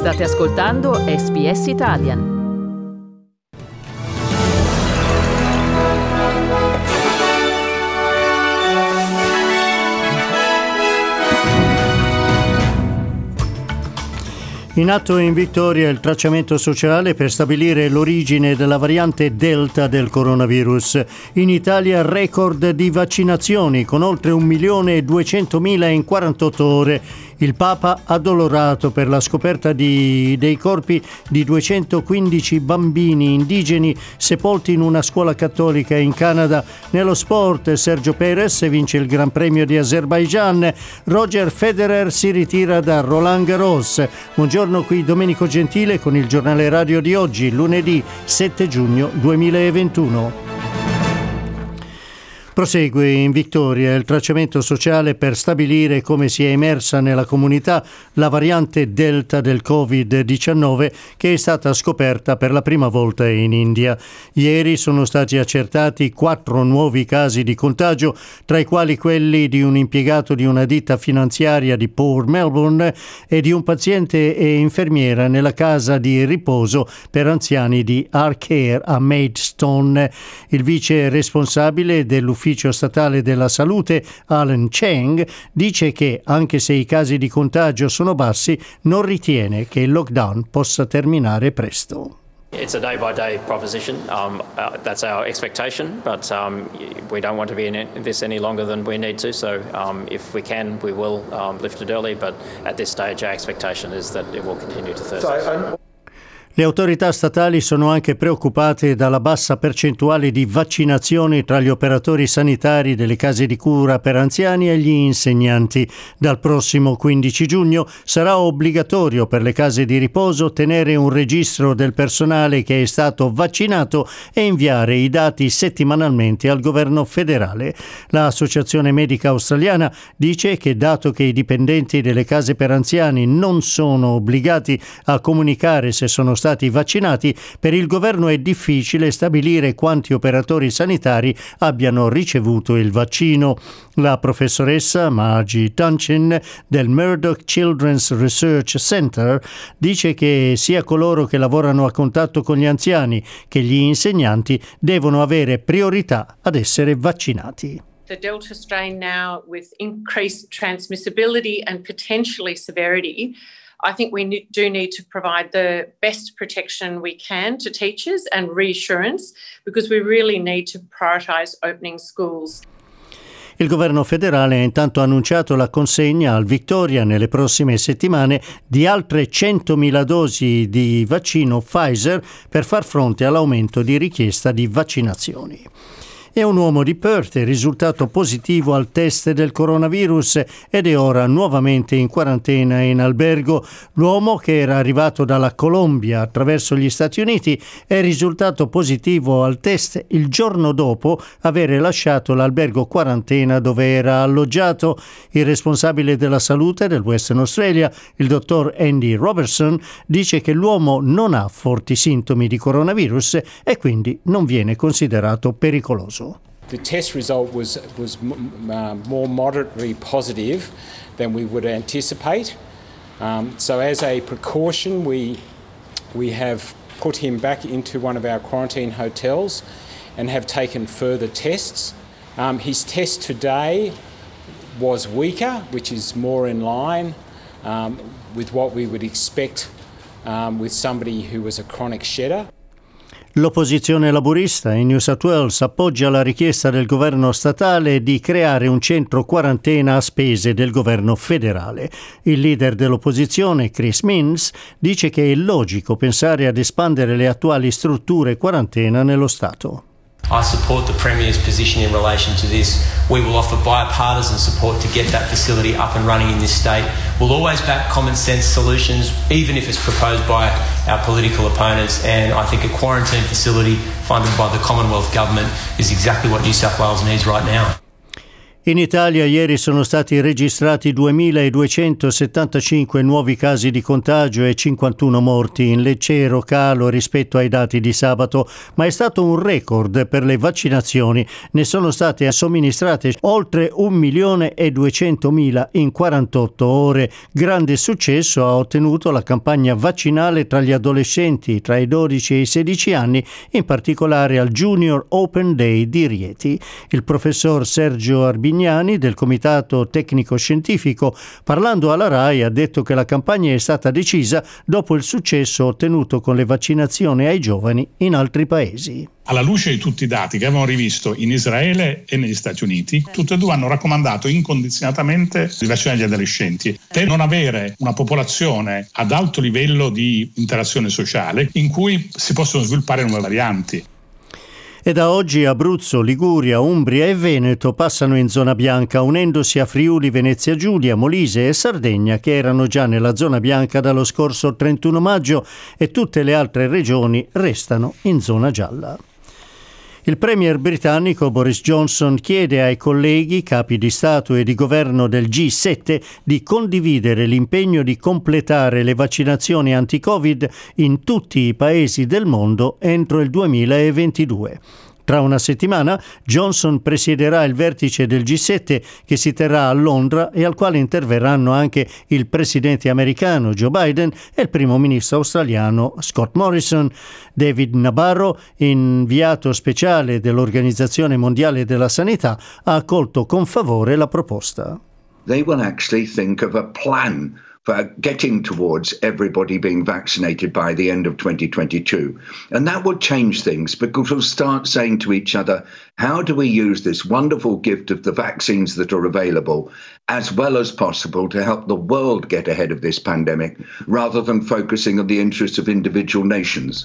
State ascoltando SBS Italian. In atto in Victoria il tracciamento sociale per stabilire l'origine della variante Delta del coronavirus. In Italia record di vaccinazioni con oltre 1.200.000 in 48 ore. Il Papa addolorato per la scoperta dei corpi di 215 bambini indigeni sepolti in una scuola cattolica in Canada. Nello sport Sergio Perez vince il Gran Premio di Azerbaijan. Roger Federer si ritira da Roland Garros. Buongiorno, qui Domenico Gentile con il giornale radio di oggi, lunedì 7 giugno 2021. Prosegue in Victoria il tracciamento sociale per stabilire come si è emersa nella comunità la variante Delta del Covid-19 che è stata scoperta per la prima volta in India. Ieri sono stati accertati 4 nuovi casi di contagio, tra i quali quelli di un impiegato di una ditta finanziaria di Port Melbourne e di un paziente e infermiera nella casa di riposo per anziani di R-Care a Maidstone. Il vice responsabile dell'ufficio statale della salute, Alan Cheng, dice che anche se i casi di contagio sono bassi, non ritiene che il lockdown possa terminare presto. It's a day-by-day proposition. That's our expectation, but we don't want to be in this any longer than we need to. So if we can, we will lift it early, but at this stage our expectation is that it will continue to Thursday. Le autorità statali sono anche preoccupate dalla bassa percentuale di vaccinazioni tra gli operatori sanitari delle case di cura per anziani e gli insegnanti. Dal prossimo 15 giugno sarà obbligatorio per le case di riposo tenere un registro del personale che è stato vaccinato e inviare i dati settimanalmente al governo federale. L'Associazione Medica Australiana dice che dato che i dipendenti delle case per anziani non sono obbligati a comunicare se sono stati vaccinati, per il governo è difficile stabilire quanti operatori sanitari abbiano ricevuto il vaccino. La professoressa Margie Tunchin del Murdoch Children's Research Center dice che sia coloro che lavorano a contatto con gli anziani che gli insegnanti devono avere priorità ad essere vaccinati. The Delta strain now with increased transmissibility and potentially severity, I think we do need to provide the best protection we can to teachers and reassurance because we really need to prioritise opening schools. Il governo federale ha intanto annunciato la consegna al Victoria nelle prossime settimane di altre 100.000 dosi di vaccino Pfizer per far fronte all'aumento di richiesta di vaccinazioni. E un uomo di Perth è risultato positivo al test del coronavirus ed è ora nuovamente in quarantena in albergo. L'uomo, che era arrivato dalla Colombia attraverso gli Stati Uniti, è risultato positivo al test il giorno dopo avere lasciato l'albergo quarantena dove era alloggiato. Il responsabile della salute del Western Australia, il dottor Andy Robertson, dice che l'uomo non ha forti sintomi di coronavirus e quindi non viene considerato pericoloso. The test result was more moderately positive than we would anticipate. So as a precaution, we have put him back into one of our quarantine hotels and have taken further tests. His test today was weaker, which is more in line with what we would expect with somebody who was a chronic shedder. L'opposizione laburista in New South Wales appoggia la richiesta del governo statale di creare un centro quarantena a spese del governo federale. Il leader dell'opposizione, Chris Minns, dice che è logico pensare ad espandere le attuali strutture quarantena nello Stato. I support the Premier's position in relation to this. We will offer bipartisan support to get that facility up and running in this state. We'll always back common sense solutions, even if it's proposed by our political opponents, and I think a quarantine facility funded by the Commonwealth Government is exactly what New South Wales needs right now. In Italia ieri sono stati registrati 2.275 nuovi casi di contagio e 51 morti, in leggero calo rispetto ai dati di sabato, ma è stato un record per le vaccinazioni. Ne sono state somministrate oltre 1.200.000 in 48 ore. Grande successo ha ottenuto la campagna vaccinale tra gli adolescenti tra i 12 e i 16 anni, in particolare al Junior Open Day di Rieti. Il professor Sergio Arbignani del Comitato Tecnico Scientifico, parlando alla RAI, ha detto che la campagna è stata decisa dopo il successo ottenuto con le vaccinazioni ai giovani in altri paesi. Alla luce di tutti i dati che abbiamo rivisto in Israele e negli Stati Uniti, tutti e due hanno raccomandato incondizionatamente di vaccinare gli adolescenti per non avere una popolazione ad alto livello di interazione sociale in cui si possono sviluppare nuove varianti. E da oggi Abruzzo, Liguria, Umbria e Veneto passano in zona bianca, unendosi a Friuli, Venezia Giulia, Molise e Sardegna, che erano già nella zona bianca dallo scorso 31 maggio, e tutte le altre regioni restano in zona gialla. Il premier britannico Boris Johnson chiede ai colleghi, capi di Stato e di governo del G7, di condividere l'impegno di completare le vaccinazioni anti-Covid in tutti i paesi del mondo entro il 2022. Tra una settimana Johnson presiederà il vertice del G7 che si terrà a Londra e al quale interverranno anche il presidente americano Joe Biden e il primo ministro australiano Scott Morrison. David Nabarro, inviato speciale dell'Organizzazione Mondiale della Sanità, ha accolto con favore la proposta. They will actually think of a plan for getting towards everybody being vaccinated by the end of 2022. And that will change things because we'll start saying to each other, how do we use this wonderful gift of the vaccines that are available as well as possible to help the world get ahead of this pandemic rather than focusing on the interests of individual nations?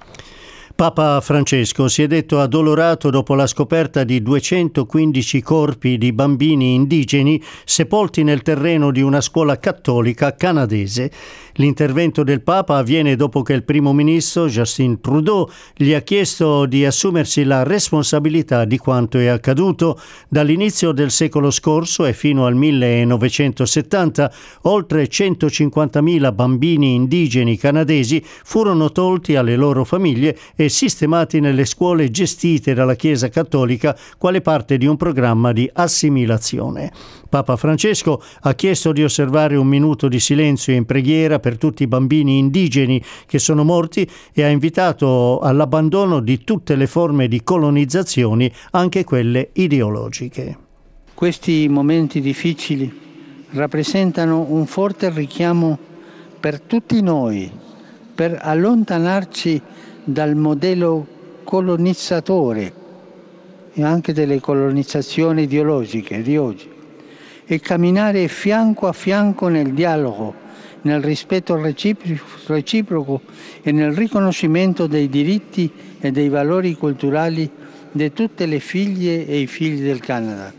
Papa Francesco si è detto addolorato dopo la scoperta di 215 corpi di bambini indigeni sepolti nel terreno di una scuola cattolica canadese. L'intervento del Papa avviene dopo che il primo ministro Justin Trudeau gli ha chiesto di assumersi la responsabilità di quanto è accaduto. Dall'inizio del secolo scorso e fino al 1970, oltre 150.000 bambini indigeni canadesi furono tolti alle loro famiglie e sistemati nelle scuole gestite dalla Chiesa Cattolica quale parte di un programma di assimilazione. Papa Francesco ha chiesto di osservare un minuto di silenzio in preghiera per tutti i bambini indigeni che sono morti e ha invitato all'abbandono di tutte le forme di colonizzazioni, anche quelle ideologiche. Questi momenti difficili rappresentano un forte richiamo per tutti noi, per allontanarci dal modello colonizzatore e anche delle colonizzazioni ideologiche di oggi e camminare fianco a fianco nel dialogo, nel rispetto reciproco e nel riconoscimento dei diritti e dei valori culturali di tutte le figlie e i figli del Canada.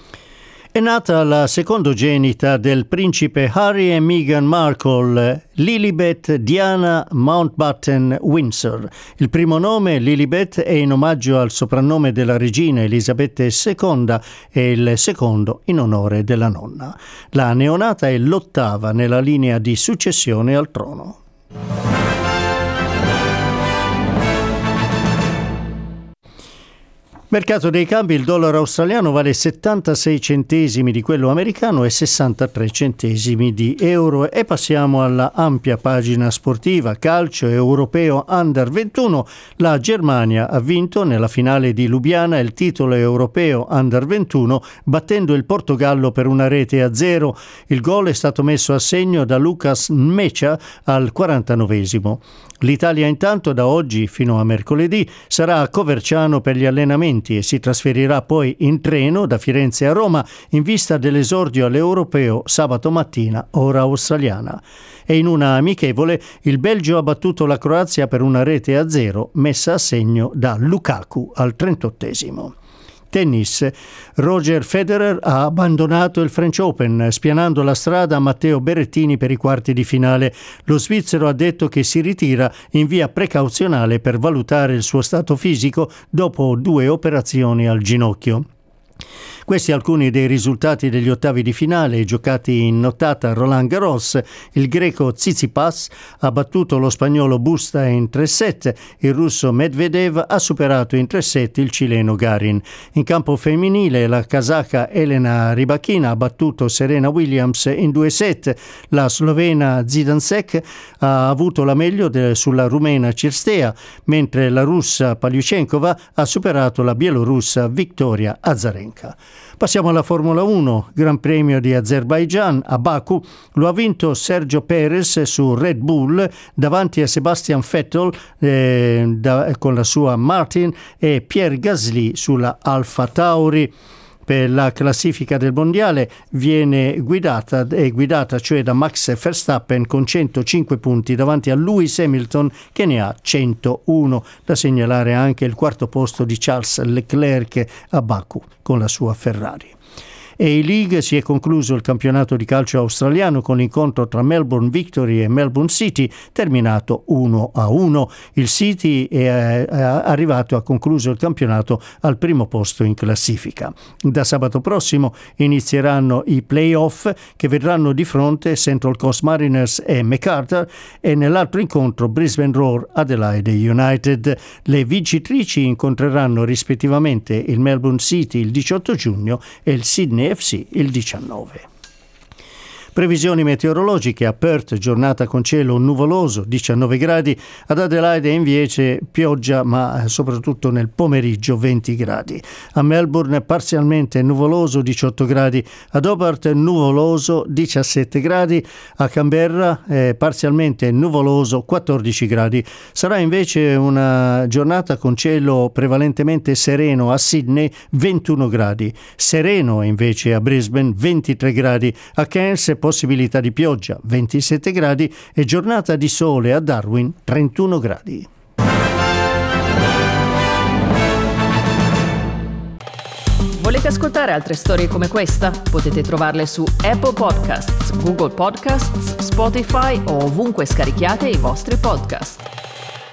È nata la secondogenita del principe Harry e Meghan Markle, Lilibet Diana Mountbatten Windsor. Il primo nome, Lilibet, è in omaggio al soprannome della regina Elisabetta II e il secondo in onore della nonna. La neonata è l'8ª nella linea di successione al trono. Mercato dei cambi, il dollaro australiano vale 76 centesimi di quello americano e 63 centesimi di euro. E passiamo alla ampia pagina sportiva. Calcio europeo Under 21. La Germania ha vinto nella finale di Lubiana il titolo europeo Under 21 battendo il Portogallo per 1-0. Il gol è stato messo a segno da Lucas Mecha al 49esimo. L'Italia intanto da oggi fino a mercoledì sarà a Coverciano per gli allenamenti e si trasferirà poi in treno da Firenze a Roma in vista dell'esordio all'Europeo sabato mattina, ora australiana. E in una amichevole il Belgio ha battuto la Croazia per 1-0 messa a segno da Lukaku al 38esimo. Tennis. Roger Federer ha abbandonato il French Open, spianando la strada a Matteo Berrettini per i quarti di finale. Lo svizzero ha detto che si ritira in via precauzionale per valutare il suo stato fisico dopo 2 operazioni al ginocchio. Questi alcuni dei risultati degli ottavi di finale giocati in nottata a Roland Garros. Il greco Tsitsipas ha battuto lo spagnolo Busta in 3 set, il russo Medvedev ha superato in 3 set il cileno Garin. In campo femminile la kazaka Elena Rybakina ha battuto Serena Williams in 2 set, la slovena Zidansek ha avuto la meglio sulla rumena Cirstea, mentre la russa Paliuchenkova ha superato la bielorussa Victoria Azarenka. Passiamo alla Formula 1, Gran Premio di Azerbaijan a Baku. Lo ha vinto Sergio Perez su Red Bull davanti a Sebastian Vettel con la sua Martin e Pierre Gasly sulla Alfa Tauri. Per la classifica del mondiale è guidata cioè da Max Verstappen con 105 punti davanti a Lewis Hamilton che ne ha 101. Da segnalare anche il quarto posto di Charles Leclerc a Baku con la sua Ferrari. A-League si è concluso il campionato di calcio australiano con l'incontro tra Melbourne Victory e Melbourne City terminato 1-1. Il City è arrivato a concluso il campionato al primo posto in classifica. Da sabato prossimo inizieranno i play-off che vedranno di fronte Central Coast Mariners e MacArthur e nell'altro incontro Brisbane Roar Adelaide United. Le vincitrici incontreranno rispettivamente il Melbourne City il 18 giugno e il Sydney FC il 19. Previsioni meteorologiche: a Perth giornata con cielo nuvoloso 19 gradi, ad Adelaide invece pioggia ma soprattutto nel pomeriggio 20 gradi, a Melbourne parzialmente nuvoloso 18 gradi, ad Hobart nuvoloso 17 gradi, a Canberra parzialmente nuvoloso 14 gradi. Sarà invece una giornata con cielo prevalentemente sereno a Sydney 21 gradi, sereno invece a Brisbane 23 gradi, a Cairns possibilità di pioggia 27 gradi e giornata di sole a Darwin 31 gradi. Volete ascoltare altre storie come questa? Potete trovarle su Apple Podcasts, Google Podcasts, Spotify o ovunque scarichiate i vostri podcast.